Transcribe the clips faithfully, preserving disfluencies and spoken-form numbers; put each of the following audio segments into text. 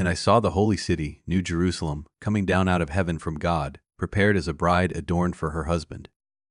And I saw the holy city, New Jerusalem, coming down out of heaven from God, prepared as a bride adorned for her husband.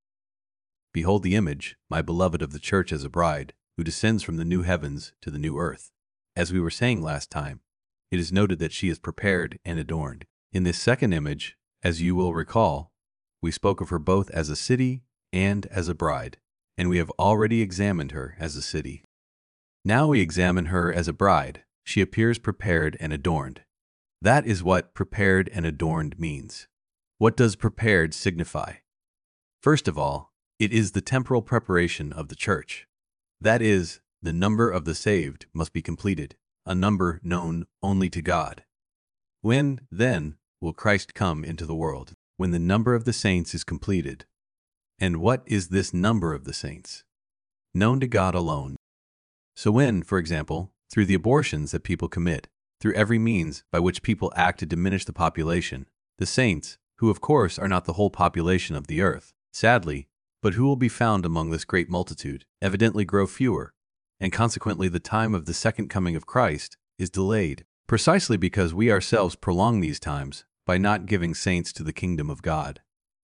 Behold the image, my beloved, of the church as a bride, who descends from the new heavens to the new earth. As we were saying last time, it is noted that she is prepared and adorned. In this second image, as you will recall, we spoke of her both as a city and as a bride, and we have already examined her as a city. Now we examine her as a bride. She appears prepared and adorned. That is what prepared and adorned means. What does prepared signify? First of all, it is the temporal preparation of the church. That is, the number of the saved must be completed, a number known only to God. When, then, will Christ come into the world? When the number of the saints is completed. And what is this number of the saints? Known to God alone. So when, for example, through the abortions that people commit, through every means by which people act to diminish the population, the saints, who of course are not the whole population of the earth, sadly, but who will be found among this great multitude, evidently grow fewer, and consequently the time of the second coming of Christ is delayed, precisely because we ourselves prolong these times by not giving saints to the kingdom of God.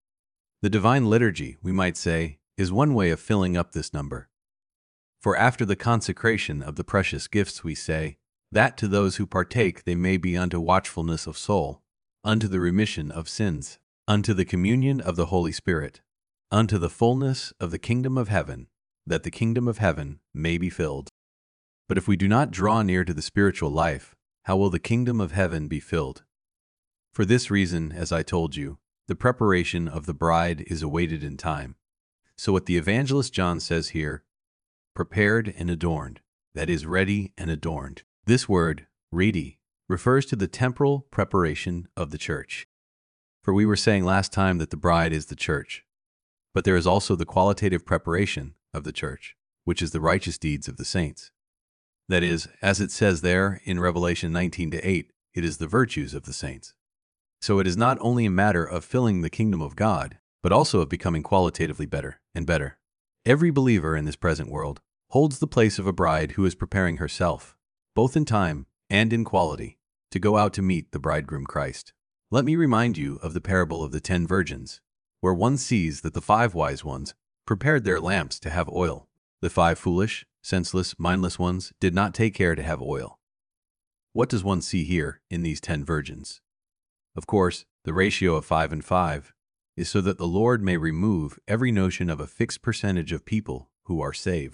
The divine liturgy, we might say, is one way of filling up this number. For after the consecration of the precious gifts we say, that to those who partake they may be unto watchfulness of soul, unto the remission of sins, unto the communion of the Holy Spirit, unto the fullness of the kingdom of heaven, that the kingdom of heaven may be filled. But if we do not draw near to the spiritual life, how will the kingdom of heaven be filled? For this reason, as I told you, the preparation of the bride is awaited in time. So what the evangelist John says here, prepared and adorned, that is, ready and adorned. This word, ready, refers to the temporal preparation of the church. For we were saying last time that the bride is the church. But there is also the qualitative preparation of the church, which is the righteous deeds of the saints. That is, as it says there in Revelation nineteen to eight, it is the virtues of the saints. So it is not only a matter of filling the kingdom of God, but also of becoming qualitatively better and better. Every believer in this present world holds the place of a bride who is preparing herself, both in time and in quality, to go out to meet the bridegroom Christ. Let me remind you of the parable of the ten virgins, where one sees that the five wise ones prepared their lamps to have oil. The five foolish, senseless, mindless ones did not take care to have oil. What does one see here in these ten virgins? Of course, the ratio of five and five is so that the Lord may remove every notion of a fixed percentage of people who are saved.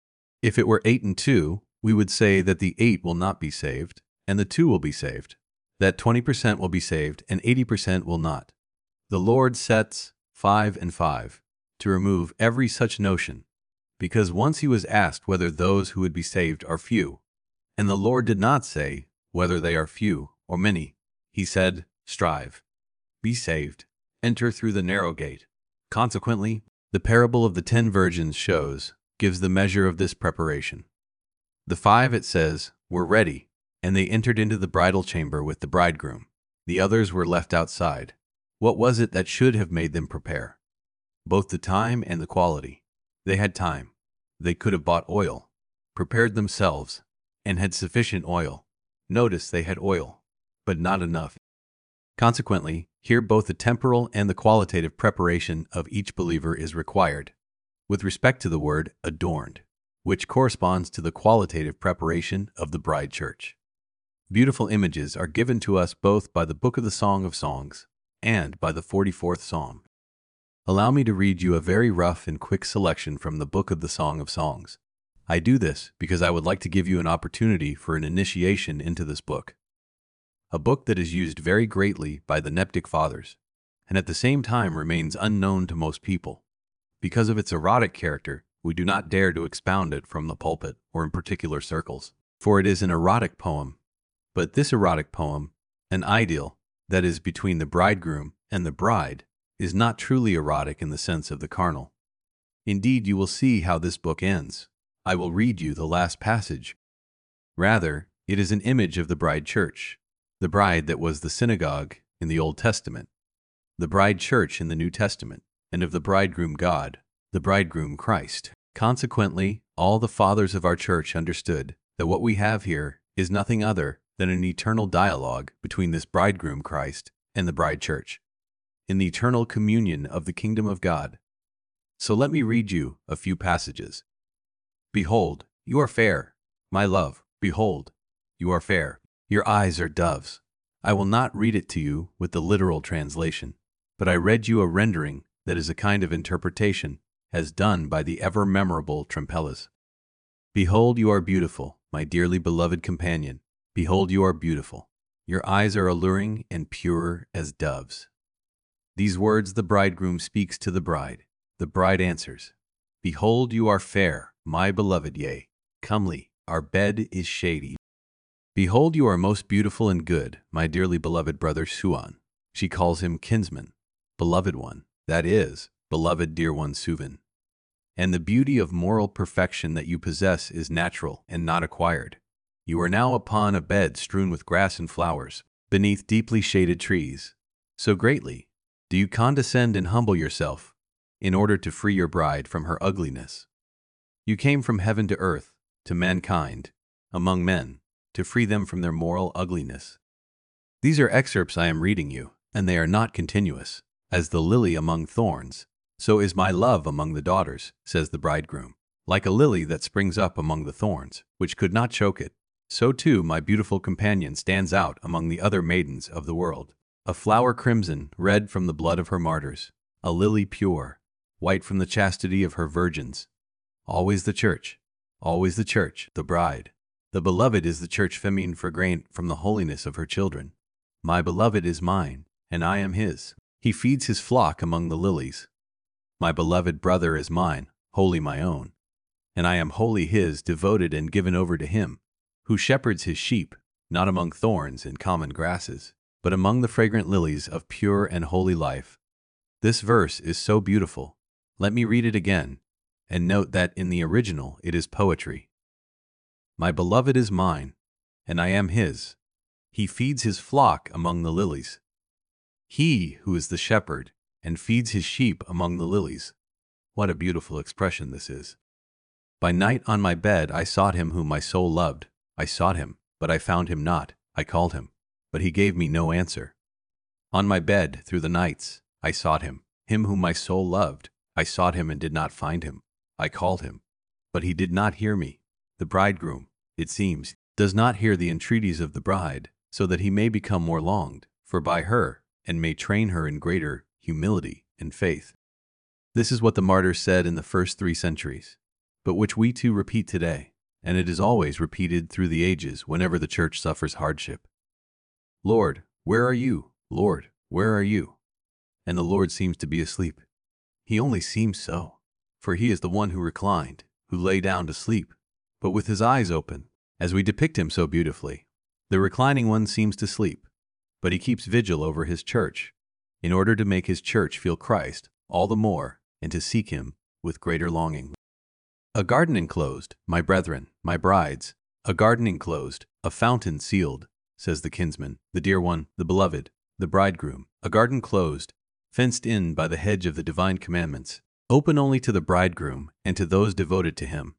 If it were eight and two, we would say that the eight will not be saved, and the two will be saved, that twenty percent will be saved, and eighty percent will not. The Lord sets five and five to remove every such notion, because once he was asked whether those who would be saved are few, and the Lord did not say whether they are few or many. He said, strive, be saved, enter through the narrow gate. Consequently, the parable of the ten virgins shows, gives the measure of this preparation. The five, it says, were ready, and they entered into the bridal chamber with the bridegroom. The others were left outside. What was it that should have made them prepare? Both the time and the quality. They had time. They could have bought oil, prepared themselves, and had sufficient oil. Notice they had oil, but not enough. Consequently, here both the temporal and the qualitative preparation of each believer is required, with respect to the word adorned, which corresponds to the qualitative preparation of the bride church. Beautiful images are given to us both by the Book of the Song of Songs and by the forty-fourth Psalm. Allow me to read you a very rough and quick selection from the Book of the Song of Songs. I do this because I would like to give you an opportunity for an initiation into this book. A book that is used very greatly by the Neptic Fathers, and at the same time remains unknown to most people. Because of its erotic character, we do not dare to expound it from the pulpit or in particular circles, for it is an erotic poem. But this erotic poem, an idyll, that is between the bridegroom and the bride, is not truly erotic in the sense of the carnal. Indeed, you will see how this book ends. I will read you the last passage. Rather, it is an image of the bride church, the bride that was the synagogue in the Old Testament, the bride church in the New Testament, and of the bridegroom God, the bridegroom Christ. Consequently, all the fathers of our church understood that what we have here is nothing other than an eternal dialogue between this bridegroom Christ and the bride church, in the eternal communion of the kingdom of God. So let me read you a few passages. Behold, you are fair, my love. Behold, you are fair. Your eyes are doves. I will not read it to you with the literal translation, but I read you a rendering that is a kind of interpretation, as done by the ever-memorable Trempelas. Behold, you are beautiful, my dearly beloved companion. Behold, you are beautiful. Your eyes are alluring and pure as doves. These words the bridegroom speaks to the bride. The bride answers, Behold, you are fair, my beloved, yea, comely, our bed is shady. Behold, you are most beautiful and good, my dearly beloved brother Suan. She calls him kinsman, beloved one, that is, beloved dear one Suvan. And the beauty of moral perfection that you possess is natural and not acquired. You are now upon a bed strewn with grass and flowers, beneath deeply shaded trees. So greatly do you condescend and humble yourself, in order to free your bride from her ugliness. You came from heaven to earth, to mankind, among men, to free them from their moral ugliness. These are excerpts I am reading you, and they are not continuous. As the lily among thorns, so is my love among the daughters, says the bridegroom. Like a lily that springs up among the thorns, which could not choke it, so too my beautiful companion stands out among the other maidens of the world. A flower crimson, red from the blood of her martyrs, a lily pure, white from the chastity of her virgins. Always the church, always the church, the bride. The beloved is the church feminine fragrant from the holiness of her children. My beloved is mine, and I am his. He feeds his flock among the lilies. My beloved brother is mine, wholly my own, and I am wholly his, devoted and given over to him, who shepherds his sheep, not among thorns and common grasses, but among the fragrant lilies of pure and holy life. This verse is so beautiful. Let me read it again, and note that in the original it is poetry. My beloved is mine, and I am his. He feeds his flock among the lilies. He who is the shepherd and feeds his sheep among the lilies. What a beautiful expression this is. By night on my bed I sought him whom my soul loved. I sought him, but I found him not. I called him, but he gave me no answer. On my bed through the nights I sought him, him whom my soul loved. I sought him and did not find him. I called him, but he did not hear me. The bridegroom, it seems, does not hear the entreaties of the bride, so that he may become more longed for by her, and may train her in greater humility and faith. This is what the martyrs said in the first three centuries, but which we too repeat today, and it is always repeated through the ages whenever the church suffers hardship. Lord, where are you? Lord, where are you? And the Lord seems to be asleep. He only seems so, for he is the one who reclined, who lay down to sleep, but with his eyes open, as we depict him so beautifully. The reclining one seems to sleep, but he keeps vigil over his church, in order to make his church feel Christ all the more, and to seek him with greater longing. A garden enclosed, my brethren, my brides, a garden enclosed, a fountain sealed, says the kinsman, the dear one, the beloved, the bridegroom, a garden closed, fenced in by the hedge of the divine commandments, open only to the bridegroom and to those devoted to him.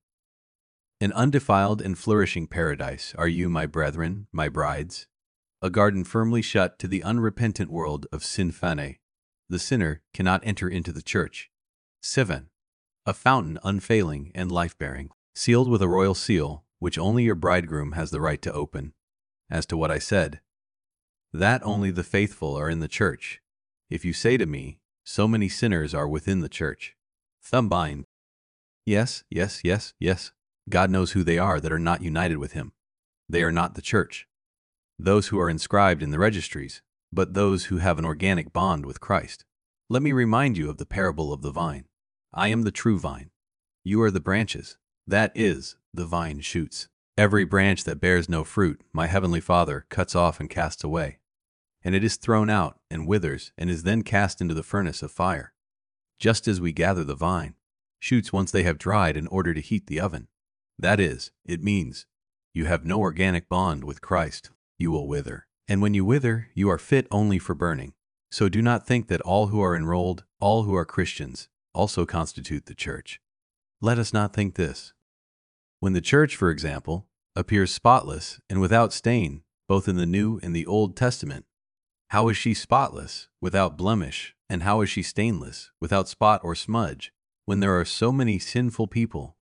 An undefiled and flourishing paradise are you, my brethren, my brides, a garden firmly shut to the unrepentant world of sin fane. The sinner cannot enter into the church. Seven. A fountain unfailing and life-bearing, sealed with a royal seal, which only your bridegroom has the right to open. As to what I said, that only the faithful are in the church. If you say to me, so many sinners are within the church. Thumbbind. Yes, yes, yes, yes. God knows who they are that are not united with him. They are not the church, those who are inscribed in the registries, but those who have an organic bond with Christ. Let me remind you of the parable of the vine. I am the true vine. You are the branches. That is, the vine shoots. Every branch that bears no fruit, my heavenly Father cuts off and casts away. And it is thrown out and withers and is then cast into the furnace of fire. Just as we gather the vine shoots once they have dried in order to heat the oven. That is, it means, you have no organic bond with Christ. You will wither. And when you wither, you are fit only for burning. So do not think that all who are enrolled, all who are Christians, also constitute the church. Let us not think this. When the church, for example, appears spotless and without stain, both in the New and the Old Testament. How is she spotless, without blemish, and how is she stainless, without spot or smudge, when there are so many sinful people?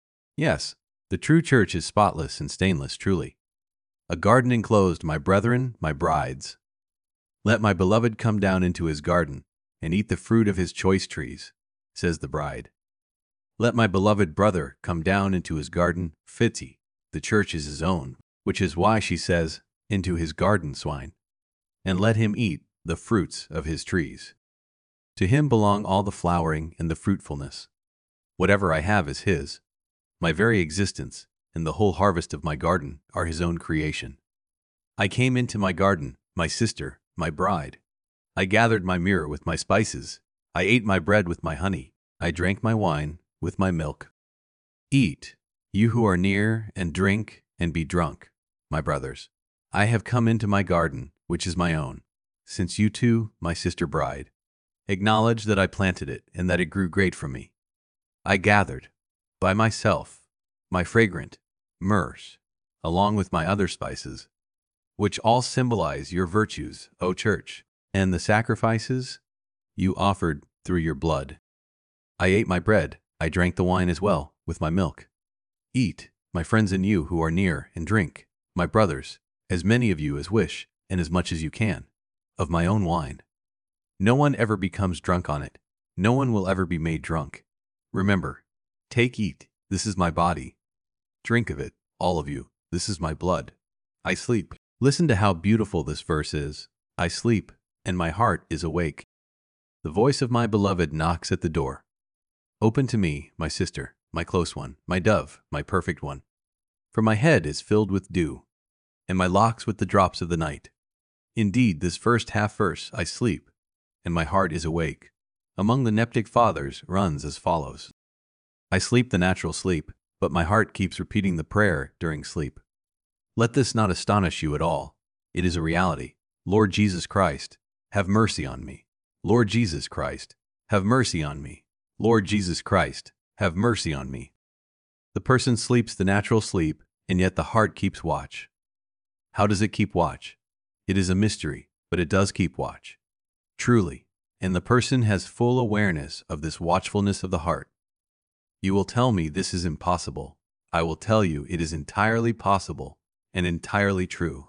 Yes, the true church is spotless and stainless, truly. A garden enclosed, my brethren, my brides. Let my beloved come down into his garden, and eat the fruit of his choice trees, says the bride. Let my beloved brother come down into his garden, Fitzy, the church is his own, which is why she says, into his garden, swine, and let him eat the fruits of his trees. To him belong all the flowering and the fruitfulness. Whatever I have is his. My very existence and the whole harvest of my garden are his own creation. I came into my garden, my sister, my bride. I gathered my myrrh with my spices. I ate my bread with my honey. I drank my wine with my milk. Eat, you who are near, and drink and be drunk, my brothers. I have come into my garden, which is my own, since you too, my sister bride, acknowledge that I planted it and that it grew great from me. I gathered, by myself, my fragrant myrrhs, along with my other spices, which all symbolize your virtues, O Church, and the sacrifices you offered through your blood. I ate my bread, I drank the wine as well, with my milk. Eat, my friends and you who are near, and drink, my brothers, as many of you as wish, and as much as you can, of my own wine. No one ever becomes drunk on it. No one will ever be made drunk. Remember, take, eat, this is my body. Drink of it, all of you, this is my blood. I sleep. Listen to how beautiful this verse is. I sleep, and my heart is awake. The voice of my beloved knocks at the door. Open to me, my sister, my close one, my dove, my perfect one. For my head is filled with dew, and my locks with the drops of the night. Indeed, this first half verse, I sleep, and my heart is awake, among the Neptic fathers runs as follows. I sleep the natural sleep, but my heart keeps repeating the prayer during sleep. Let this not astonish you at all. It is a reality. Lord Jesus Christ, have mercy on me. Lord Jesus Christ, have mercy on me. Lord Jesus Christ, have mercy on me. The person sleeps the natural sleep, and yet the heart keeps watch. How does it keep watch? It is a mystery, but it does keep watch. Truly, and the person has full awareness of this watchfulness of the heart. You will tell me this is impossible. I will tell you it is entirely possible and entirely true.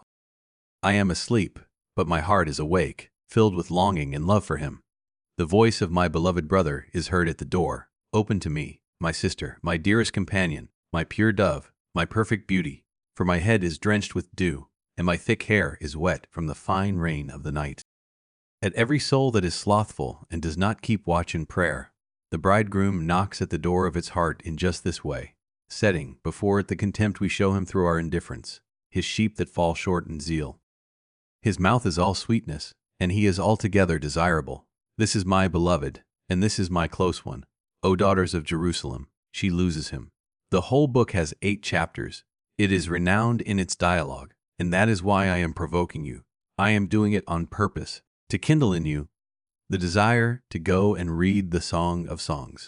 I am asleep, but my heart is awake, filled with longing and love for him. The voice of my beloved brother is heard at the door. Open to me, my sister, my dearest companion, my pure dove, my perfect beauty, for my head is drenched with dew, and my thick hair is wet from the fine rain of the night. At every soul that is slothful and does not keep watch in prayer, the bridegroom knocks at the door of its heart in just this way, setting before it the contempt we show him through our indifference, his sheep that fall short in zeal. His mouth is all sweetness, and he is altogether desirable. This is my beloved, and this is my close one. O daughters of Jerusalem, she loses him. The whole book has eight chapters. It is renowned in its dialogue, and that is why I am provoking you. I am doing it on purpose, to kindle in you the desire to go and read the Song of Songs.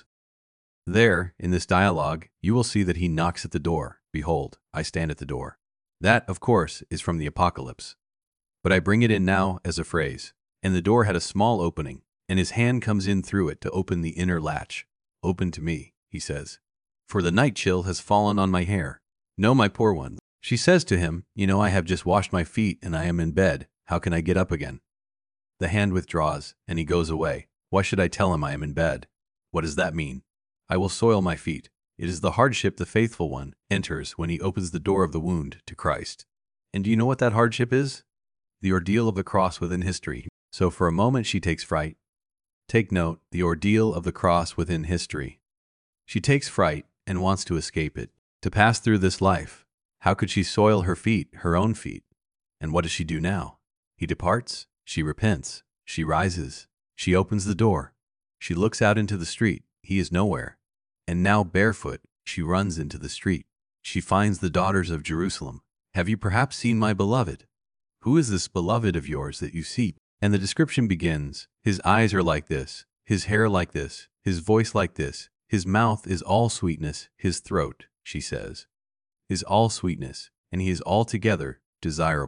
There, in this dialogue, you will see that he knocks at the door. Behold, I stand at the door. That, of course, is from the Apocalypse. But I bring it in now as a phrase. And the door had a small opening, and his hand comes in through it to open the inner latch. Open to me, he says, for the night chill has fallen on my hair. No, my poor one. She says to him, you know, I have just washed my feet and I am in bed. How can I get up again? The hand withdraws, and he goes away. Why should I tell him I am in bed? What does that mean? I will soil my feet. It is the hardship the faithful one enters when he opens the door of the wound to Christ. And do you know what that hardship is? The ordeal of the cross within history. So for a moment she takes fright. Take note, the ordeal of the cross within history. She takes fright and wants to escape it, to pass through this life. How could she soil her feet, her own feet? And what does she do now? He departs. She repents. She rises. She opens the door. She looks out into the street. He is nowhere. And now barefoot, she runs into the street. She finds the daughters of Jerusalem. Have you perhaps seen my beloved? Who is this beloved of yours that you seek? And the description begins. His eyes are like this, his hair like this, his voice like this, his mouth is all sweetness, his throat, she says, is all sweetness, and he is altogether desirable.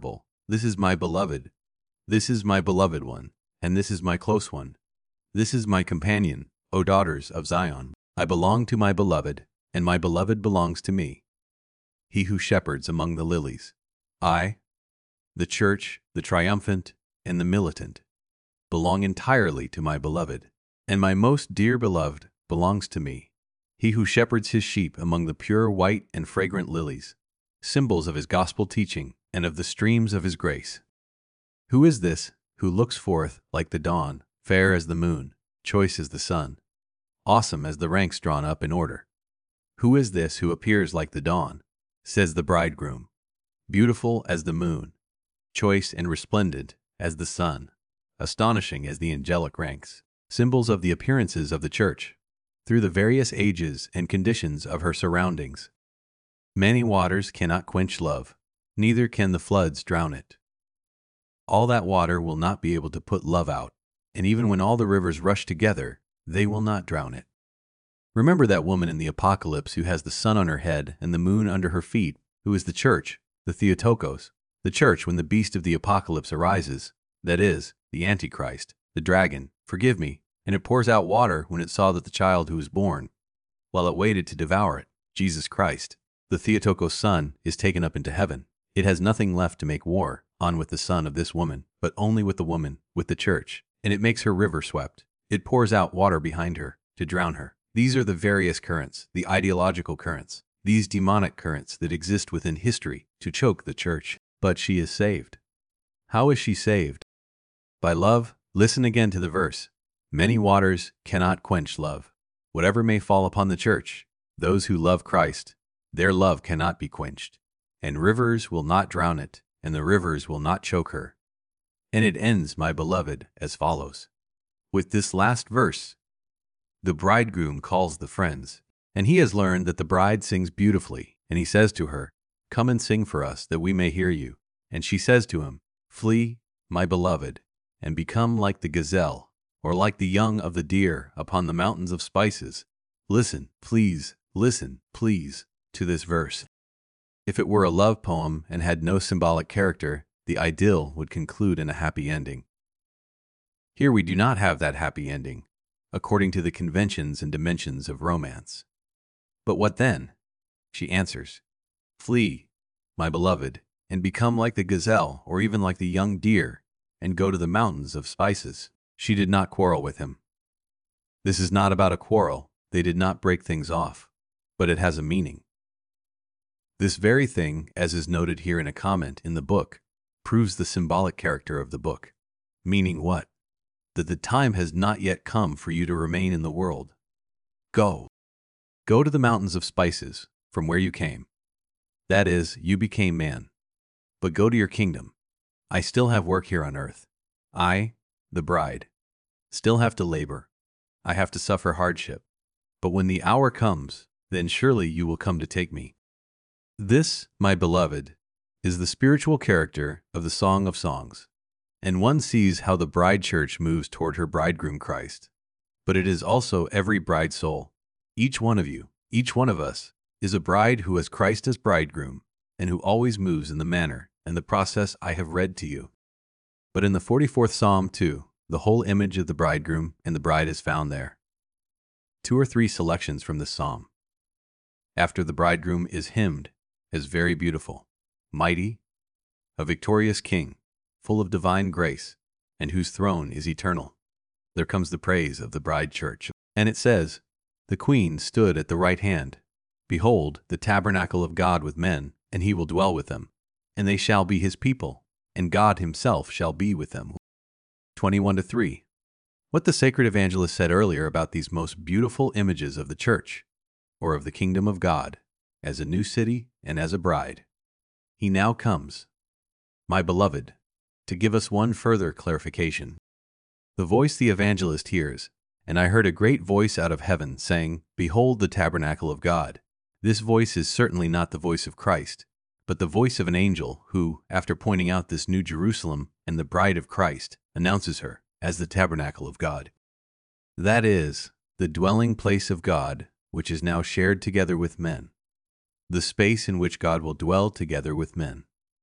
This is my beloved. This is my beloved one, and this is my close one. This is my companion, O daughters of Zion. I belong to my beloved, and my beloved belongs to me. He who shepherds among the lilies. I, the church, the triumphant, and the militant, belong entirely to my beloved, and my most dear beloved belongs to me. He who shepherds his sheep among the pure white and fragrant lilies, symbols of his gospel teaching and of the streams of his grace. Who is this who looks forth like the dawn, fair as the moon, choice as the sun, awesome as the ranks drawn up in order? Who is this who appears like the dawn, says the bridegroom, beautiful as the moon, choice and resplendent as the sun, astonishing as the angelic ranks, symbols of the appearances of the church, through the various ages and conditions of her surroundings? Many waters cannot quench love, neither can the floods drown it. All that water will not be able to put love out, and even when all the rivers rush together, they will not drown it. Remember that woman in the Apocalypse who has the sun on her head and the moon under her feet, who is the church, the Theotokos, the church when the beast of the Apocalypse arises, that is, the Antichrist, the dragon, forgive me, and it pours out water when it saw that the child who was born, while it waited to devour it, Jesus Christ, the Theotokos son, is taken up into heaven. It has nothing left to make war on with the son of this woman, but only with the woman, with the church, and it makes her river swept. It pours out water behind her to drown her. These are the various currents, the ideological currents, these demonic currents that exist within history to choke the church. But she is saved. How is she saved? By love. Listen again to the verse. Many waters cannot quench love. Whatever may fall upon the church, those who love Christ, their love cannot be quenched, and rivers will not drown it, and the rivers will not choke her. And it ends, my beloved, as follows. With this last verse, the bridegroom calls the friends, and he has learned that the bride sings beautifully, and he says to her, "Come and sing for us, that we may hear you." And she says to him, "Flee, my beloved, and become like the gazelle, or like the young of the deer upon the mountains of spices." Listen, please, listen, please, to this verse. If it were a love poem and had no symbolic character, the idyll would conclude in a happy ending. Here we do not have that happy ending, according to the conventions and dimensions of romance. But what then? She answers, "Flee, my beloved, and become like the gazelle, or even like the young deer, and go to the mountains of spices." She did not quarrel with him. This is not about a quarrel. They did not break things off, but it has a meaning. This very thing, as is noted here in a comment in the book, proves the symbolic character of the book. Meaning what? That the time has not yet come for you to remain in the world. Go. Go to the mountains of spices, from where you came. That is, you became man. But go to your kingdom. I still have work here on earth. I, the bride, still have to labor. I have to suffer hardship. But when the hour comes, then surely you will come to take me. This, my beloved, is the spiritual character of the Song of Songs, and one sees how the bride church moves toward her bridegroom Christ. But it is also every bride soul. Each one of you, each one of us, is a bride who has Christ as bridegroom, and who always moves in the manner and the process I have read to you. But in the forty-fourth Psalm, too, the whole image of the bridegroom and the bride is found there. Two or three selections from this psalm. After the bridegroom is hymned as very beautiful, mighty, a victorious king, full of divine grace, and whose throne is eternal, there comes the praise of the bride church. And it says, "The queen stood at the right hand. Behold, the tabernacle of God with men, and he will dwell with them. And they shall be his people, and God himself shall be with them." twenty-one to three. What the sacred evangelist said earlier about these most beautiful images of the church, or of the kingdom of God, as a new city and as a bride. He now comes, my beloved, to give us one further clarification. The voice the evangelist hears, "And I heard a great voice out of heaven, saying, Behold the tabernacle of God." This voice is certainly not the voice of Christ, but the voice of an angel who, after pointing out this new Jerusalem and the bride of Christ, announces her as the tabernacle of God. That is, the dwelling place of God, which is now shared together with men. The space in which God will dwell together with men.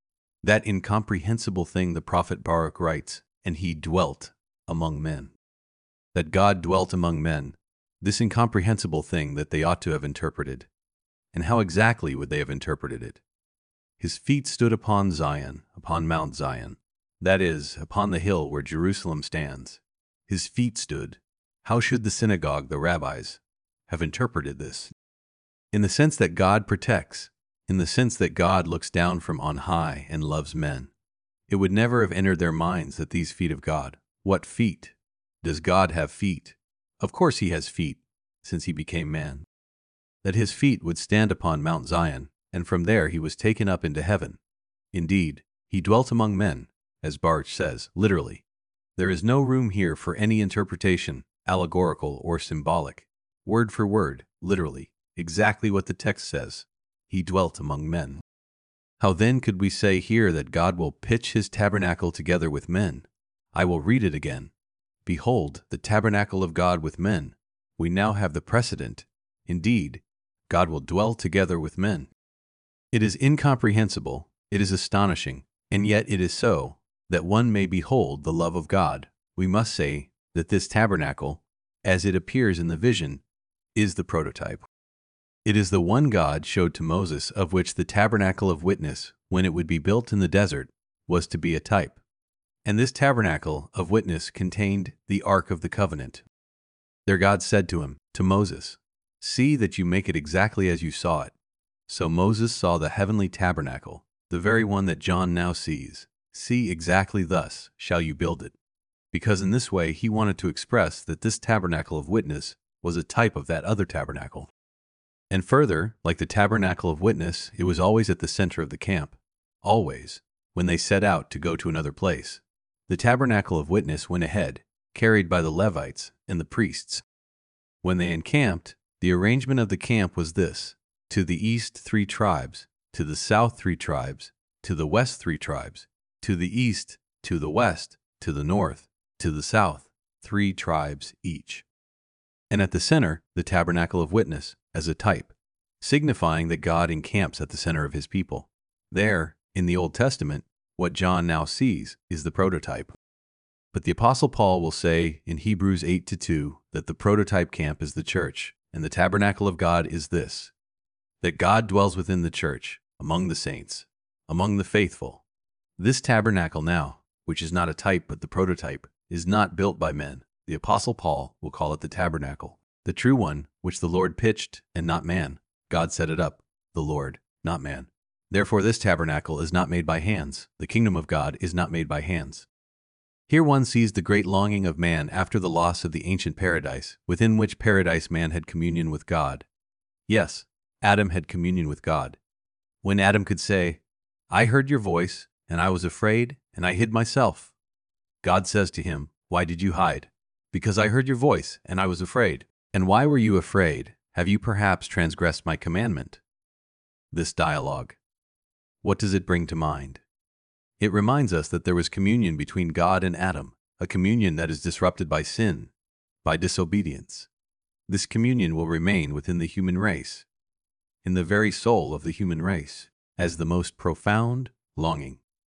That incomprehensible thing the prophet Baruch writes, and he dwelt among men. That God dwelt among men, this incomprehensible thing that they ought to have interpreted. And how exactly would they have interpreted it? His feet stood upon Zion, upon Mount Zion, that is, upon the hill where Jerusalem stands. His feet stood. How should the synagogue, the rabbis, have interpreted this? In the sense that God protects, in the sense that God looks down from on high and loves men. It would never have entered their minds that these feet of God, what feet? Does God have feet? Of course he has feet, since he became man. That his feet would stand upon Mount Zion, and from there he was taken up into heaven. Indeed, he dwelt among men, as Baruch says, literally. There is no room here for any interpretation, allegorical or symbolic. Word for word, literally, exactly what the text says. He dwelt among men. How then could we say here that God will pitch his tabernacle together with men? I will read it again. Behold, the tabernacle of God with men. We now have the precedent. Indeed, God will dwell together with men. It is incomprehensible, it is astonishing, and yet it is so, that one may behold the love of God. We must say that this tabernacle, as it appears in the vision, is the prototype. It is the one God showed to Moses, of which the tabernacle of witness, when it would be built in the desert, was to be a type. And this tabernacle of witness contained the Ark of the Covenant. There God said to him, to Moses, see that you make it exactly as you saw it. So Moses saw the heavenly tabernacle, the very one that John now sees. See, exactly thus shall you build it. Because in this way he wanted to express that this tabernacle of witness was a type of that other tabernacle. And further, like the tabernacle of witness, it was always at the center of the camp. Always, when they set out to go to another place. The tabernacle of witness went ahead, carried by the Levites and the priests. When they encamped, the arrangement of the camp was this: to the east three tribes, to the south three tribes, to the west three tribes, to the east, to the west, to the north, to the south, three tribes each. And at the center, the tabernacle of witness, as a type, signifying that God encamps at the center of his people. There, in the Old Testament, what John now sees is the prototype. But the Apostle Paul will say in Hebrews eight to two that the prototype camp is the church, and the tabernacle of God is this: that God dwells within the church, among the saints, among the faithful. This tabernacle now, which is not a type but the prototype, is not built by men. The Apostle Paul will call it the tabernacle, the true one, which the Lord pitched, and not man. God set it up, the Lord, not man. Therefore this tabernacle is not made by hands. The kingdom of God is not made by hands. Here one sees the great longing of man after the loss of the ancient paradise, within which paradise man had communion with God. Yes, Adam had communion with God. When Adam could say, I heard your voice, and I was afraid, and I hid myself. God says to him, why did you hide? Because I heard your voice, and I was afraid. And why were you afraid? Have you perhaps transgressed my commandment? This dialogue. What does it bring to mind? It reminds us that there was communion between God and Adam, a communion that is disrupted by sin, by disobedience. This communion will remain within the human race, in the very soul of the human race, as the most profound longing.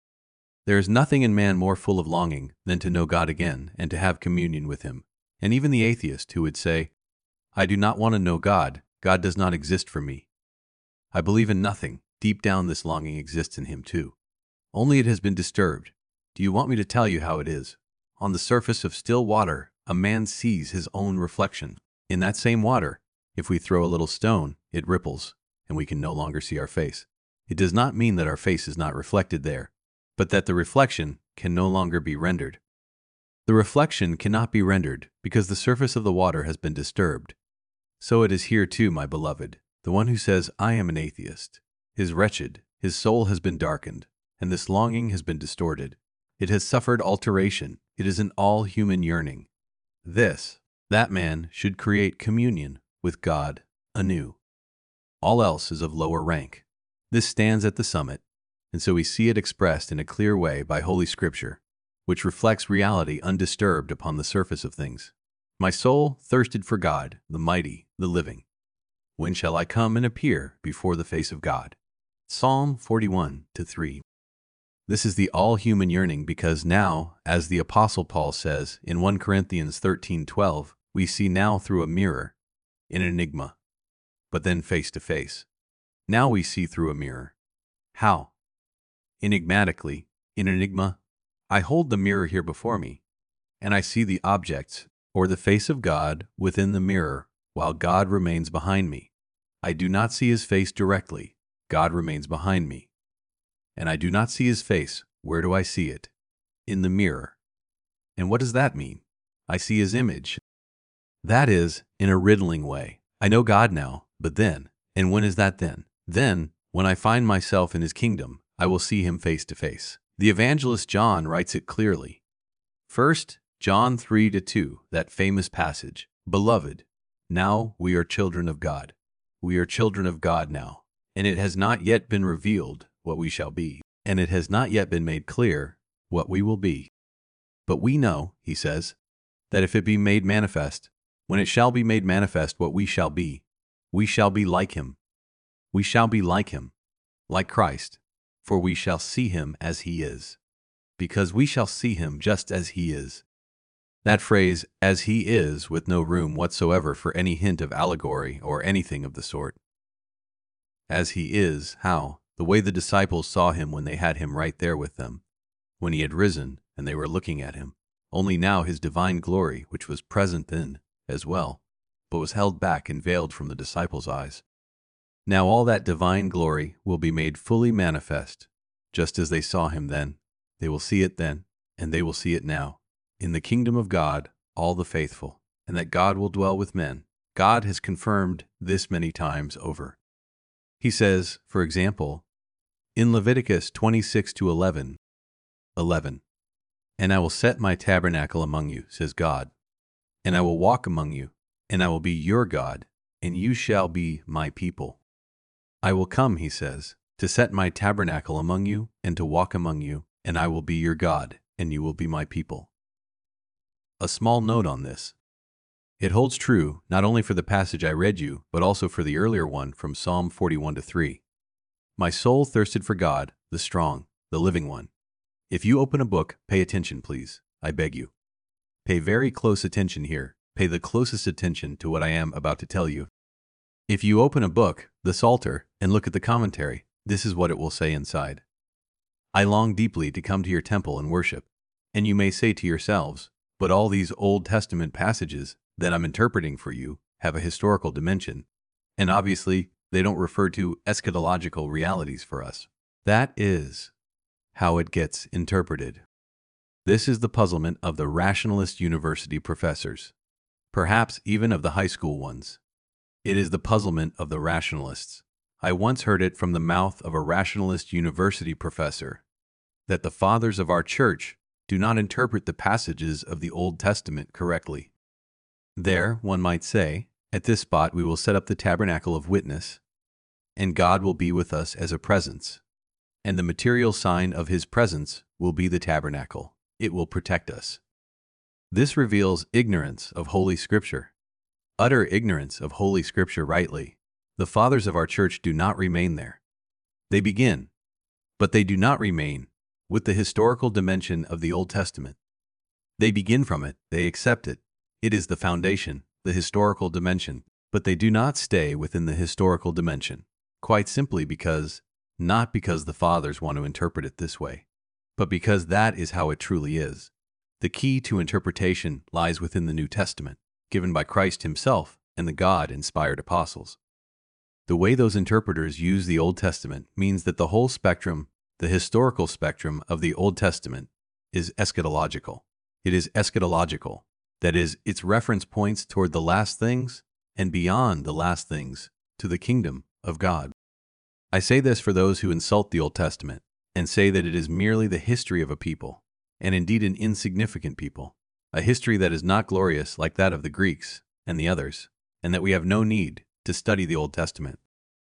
There is nothing in man more full of longing than to know God again and to have communion with him. And even the atheist who would say, I do not want to know God, God does not exist for me. I believe in nothing. Deep down this longing exists in him too. Only it has been disturbed. Do you want me to tell you how it is? On the surface of still water, a man sees his own reflection. In that same water, if we throw a little stone, it ripples, and we can no longer see our face. It does not mean that our face is not reflected there, but that the reflection can no longer be rendered. The reflection cannot be rendered because the surface of the water has been disturbed. So it is here too, my beloved. The one who says, I am an atheist, is wretched, his soul has been darkened, and this longing has been distorted. It has suffered alteration. It is an all-human yearning. This, that man should create communion with God anew. All else is of lower rank. This stands at the summit, and so we see it expressed in a clear way by Holy Scripture, which reflects reality undisturbed upon the surface of things. My soul thirsted for God, the mighty, the living. When shall I come and appear before the face of God? Psalm forty-one to three. This is the all-human yearning because now, as the Apostle Paul says in First Corinthians thirteen twelve, we see now through a mirror, in an enigma, but then face to face. Now we see through a mirror. How? Enigmatically, in an enigma, I hold the mirror here before me, and I see the objects, or the face of God, within the mirror, while God remains behind me. I do not see his face directly. God remains behind me. And I do not see his face. Where do I see it? In the mirror. And what does that mean? I see his image. That is, in a riddling way. I know God now, but then, and when is that then? Then, when I find myself in his kingdom, I will see him face to face. The evangelist John writes it clearly. First, John three to two, that famous passage. Beloved, now we are children of God. We are children of God now, and it has not yet been revealed what we shall be, and it has not yet been made clear what we will be. But we know, he says, that if it be made manifest, when it shall be made manifest what we shall be, we shall be like him. We shall be like him, like Christ, for we shall see him as he is, because we shall see him just as he is. That phrase, as he is, with no room whatsoever for any hint of allegory or anything of the sort. As he is, how? The way the disciples saw him when they had him right there with them, when he had risen and they were looking at him. Only now his divine glory, which was present then as well, but was held back and veiled from the disciples' eyes. Now all that divine glory will be made fully manifest, just as they saw him then. They will see it then, and they will see it now. In the kingdom of God, all the faithful, and that God will dwell with men. God has confirmed this many times over. He says, for example, in Leviticus twenty-six to eleven, eleven, and I will set my tabernacle among you, says God, and I will walk among you, and I will be your God, and you shall be my people. I will come, he says, to set my tabernacle among you, and to walk among you, and I will be your God, and you will be my people. A small note on this. It holds true not only for the passage I read you, but also for the earlier one from Psalm forty-one to three. My soul thirsted for God, the strong, the living one. If you open a book, pay attention, please. I beg you. Pay very close attention here. Pay the closest attention to what I am about to tell you. If you open a book, the Psalter, and look at the commentary, this is what it will say inside. I long deeply to come to your temple and worship. And you may say to yourselves, but all these Old Testament passages that I'm interpreting for you have a historical dimension, and obviously they don't refer to eschatological realities for us. That is how it gets interpreted. This is the puzzlement of the rationalist university professors, perhaps even of the high school ones. It is the puzzlement of the rationalists. I once heard it from the mouth of a rationalist university professor that the fathers of our church do not interpret the passages of the Old Testament correctly. There, one might say, at this spot we will set up the tabernacle of witness, and God will be with us as a presence, and the material sign of his presence will be the tabernacle. It will protect us. This reveals ignorance of Holy Scripture. Utter ignorance of Holy Scripture rightly. The fathers of our church do not remain there. They begin, but they do not remain, with the historical dimension of the Old Testament. They begin from it, they accept it. It is the foundation, the historical dimension, but they do not stay within the historical dimension, quite simply because, not because the fathers want to interpret it this way, but because that is how it truly is. The key to interpretation lies within the New Testament, given by Christ himself and the God-inspired apostles. The way those interpreters use the Old Testament means that the whole spectrum, the historical spectrum of the Old Testament, is eschatological. It is eschatological. That is, its reference points toward the last things and beyond the last things to the kingdom of God. I say this for those who insult the Old Testament and say that it is merely the history of a people, and indeed an insignificant people, a history that is not glorious like that of the Greeks and the others, and that we have no need to study the Old Testament.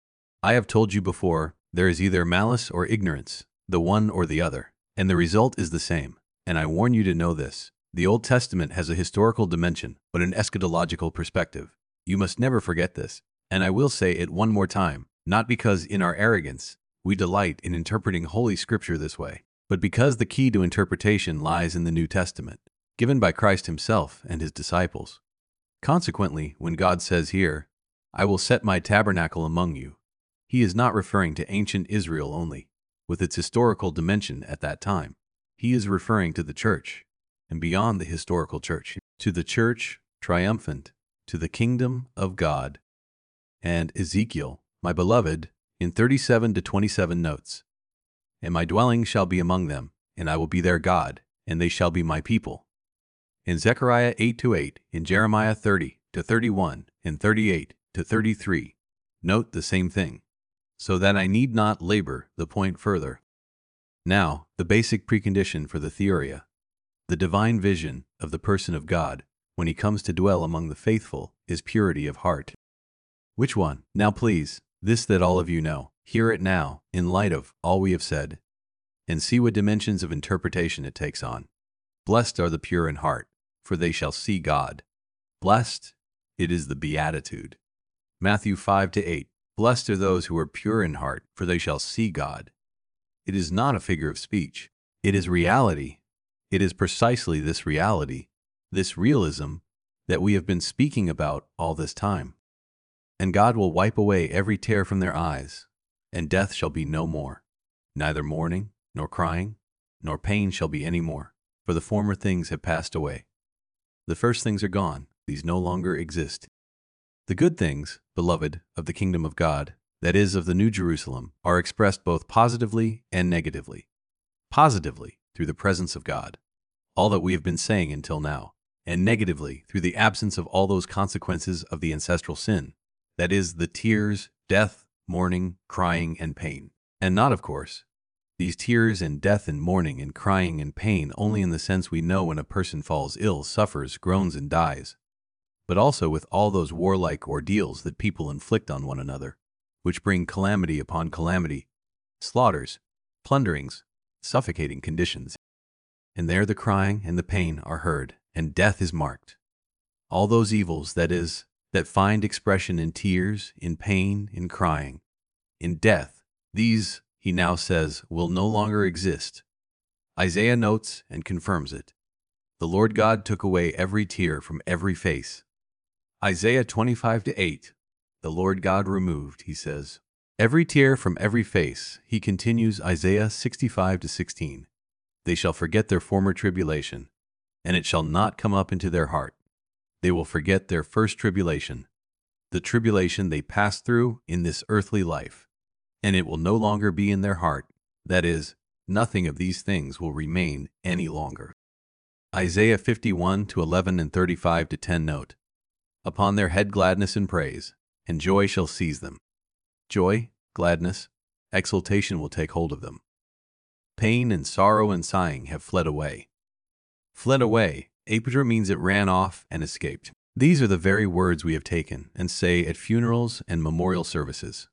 I have told you before, there is either malice or ignorance, the one or the other, and the result is the same, and I warn you to know this. The Old Testament has a historical dimension, but an eschatological perspective. You must never forget this, and I will say it one more time, not because in our arrogance we delight in interpreting Holy Scripture this way, but because the key to interpretation lies in the New Testament, given by Christ himself and his disciples. Consequently, when God says here, "I will set my tabernacle among you," he is not referring to ancient Israel only, with its historical dimension at that time. He is referring to the church, and beyond the historical church, to the church triumphant, to the kingdom of God. And Ezekiel, my beloved, in thirty-seven to twenty-seven notes, "And my dwelling shall be among them, and I will be their God, and they shall be my people." In Zechariah eight to eight, in Jeremiah thirty to thirty-one, and thirty-eight to thirty-three, note the same thing, so that I need not labor the point further. Now, the basic precondition for the theoria, the divine vision of the person of God, when he comes to dwell among the faithful, is purity of heart. Which one? Now please, this that all of you know, hear it now, in light of all we have said, and see what dimensions of interpretation it takes on. Blessed are the pure in heart, for they shall see God. Blessed, it is the beatitude. Matthew five to eight, blessed are those who are pure in heart, for they shall see God. It is not a figure of speech. It is reality. It is precisely this reality, this realism, that we have been speaking about all this time. And God will wipe away every tear from their eyes, and death shall be no more. Neither mourning, nor crying, nor pain shall be any more, for the former things have passed away. The first things are gone, these no longer exist. The good things, beloved, of the kingdom of God, that is, of the New Jerusalem, are expressed both positively and negatively. Positively, through the presence of God, all that we have been saying until now, and negatively, through the absence of all those consequences of the ancestral sin, that is, the tears, death, mourning, crying, and pain. And not, of course, these tears and death and mourning and crying and pain only in the sense we know when a person falls ill, suffers, groans, and dies, but also with all those warlike ordeals that people inflict on one another, which bring calamity upon calamity, slaughters, plunderings, suffocating conditions. And there the crying and the pain are heard, and death is marked. All those evils, that is, that find expression in tears, in pain, in crying, in death, these, he now says, will no longer exist. Isaiah notes and confirms it. The Lord God took away every tear from every face. Isaiah twenty-five to eight. The Lord God removed, he says, every tear from every face. He continues Isaiah sixty-five to sixteen. They shall forget their former tribulation, and it shall not come up into their heart. They will forget their first tribulation, the tribulation they passed through in this earthly life, and it will no longer be in their heart. That is, nothing of these things will remain any longer. Isaiah fifty-one to eleven and thirty-five to ten note. Upon their head gladness and praise, and joy shall seize them. Joy, gladness, exultation will take hold of them. Pain and sorrow and sighing have fled away. Fled away, apedra means it ran off and escaped. These are the very words we have taken and say at funerals and memorial services.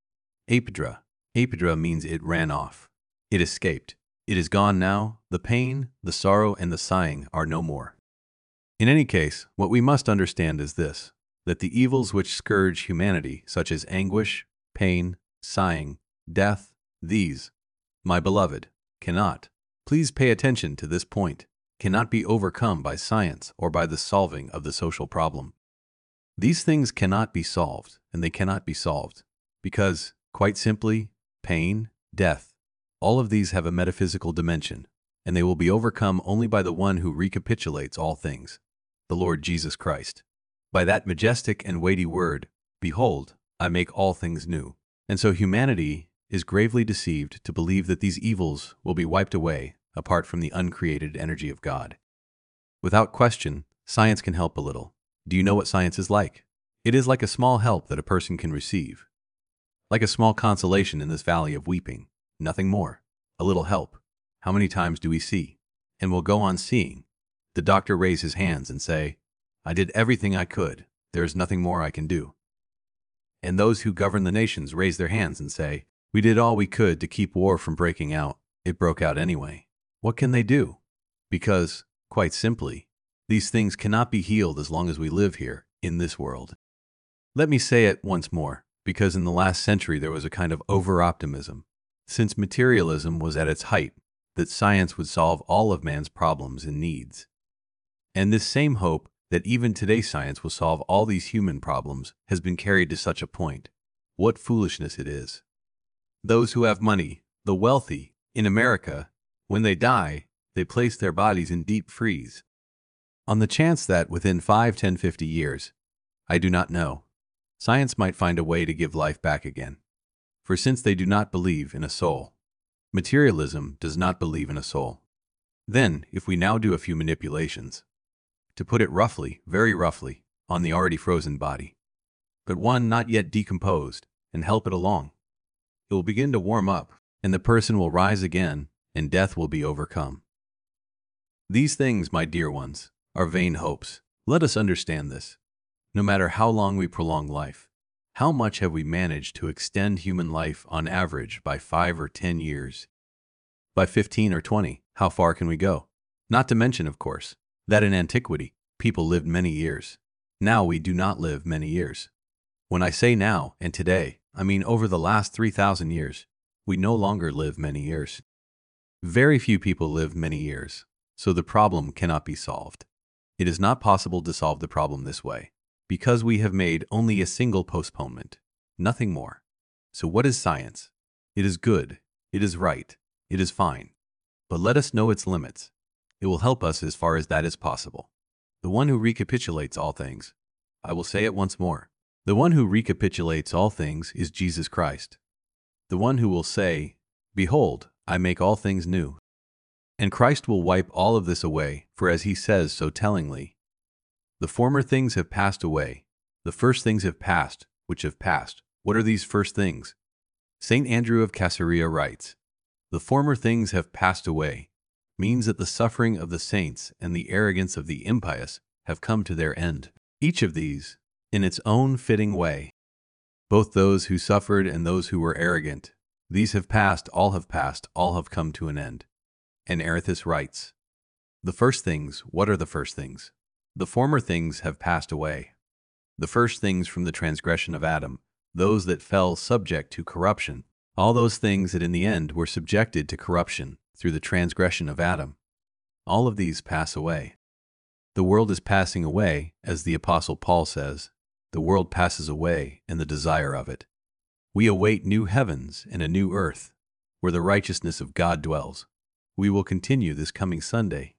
Apedra. Apedra means it ran off. It escaped. It is gone now. The pain, the sorrow, and the sighing are no more. In any case, what we must understand is this, that the evils which scourge humanity, such as anguish, pain, sighing, death, these, my beloved, cannot, please pay attention to this point, cannot be overcome by science or by the solving of the social problem. These things cannot be solved, and they cannot be solved, because, quite simply, pain, death, all of these have a metaphysical dimension, and they will be overcome only by the one who recapitulates all things, the Lord Jesus Christ. By that majestic and weighty word, behold, I make all things new. And so humanity is gravely deceived to believe that these evils will be wiped away apart from the uncreated energy of God. Without question, science can help a little. Do you know what science is like? It is like a small help that a person can receive. Like a small consolation in this valley of weeping. Nothing more. A little help. How many times do we see? And we'll go on seeing. The doctor raise his hands and say, I did everything I could. There is nothing more I can do. And those who govern the nations raise their hands and say, we did all we could to keep war from breaking out. It broke out anyway. What can they do? Because, quite simply, these things cannot be healed as long as we live here, in this world. Let me say it once more, because in the last century there was a kind of over-optimism. Since materialism was at its height, that science would solve all of man's problems and needs. And this same hope that even today science will solve all these human problems has been carried to such a point. What foolishness it is. Those who have money, the wealthy, in America, when they die, they place their bodies in deep freeze. On the chance that within five, ten, fifty years, I do not know, science might find a way to give life back again. For since they do not believe in a soul, materialism does not believe in a soul. Then, if we now do a few manipulations, to put it roughly, very roughly, on the already frozen body, but one not yet decomposed, and help it along, it will begin to warm up, and the person will rise again, and death will be overcome. These things, my dear ones, are vain hopes. Let us understand this. No matter how long we prolong life, how much have we managed to extend human life on average by five or ten years? By fifteen or twenty, how far can we go? Not to mention, of course, that in antiquity, people lived many years. Now we do not live many years. When I say now and today, I mean over the last three thousand years, we no longer live many years. Very few people live many years, so the problem cannot be solved. It is not possible to solve the problem this way, because we have made only a single postponement, nothing more. So what is science? It is good, it is right, it is fine. But let us know its limits. It will help us as far as that is possible. The one who recapitulates all things, I will say it once more, the one who recapitulates all things is Jesus Christ. The one who will say, "Behold, I make all things new." And Christ will wipe all of this away, for as he says so tellingly, "The former things have passed away, the first things have passed, which have passed." What are these first things? Saint Andrew of Caesarea writes, "The former things have passed away," means that the suffering of the saints and the arrogance of the impious have come to their end. Each of these, in its own fitting way, both those who suffered and those who were arrogant, these have passed, all have passed, all have come to an end. And Aratus writes, "The first things, what are the first things? The former things have passed away." The first things from the transgression of Adam, those that fell subject to corruption, all those things that in the end were subjected to corruption through the transgression of Adam, all of these pass away. The world is passing away, as the Apostle Paul says, the world passes away and the desire of it. We await new heavens and a new earth, where the righteousness of God dwells. We will continue this coming Sunday.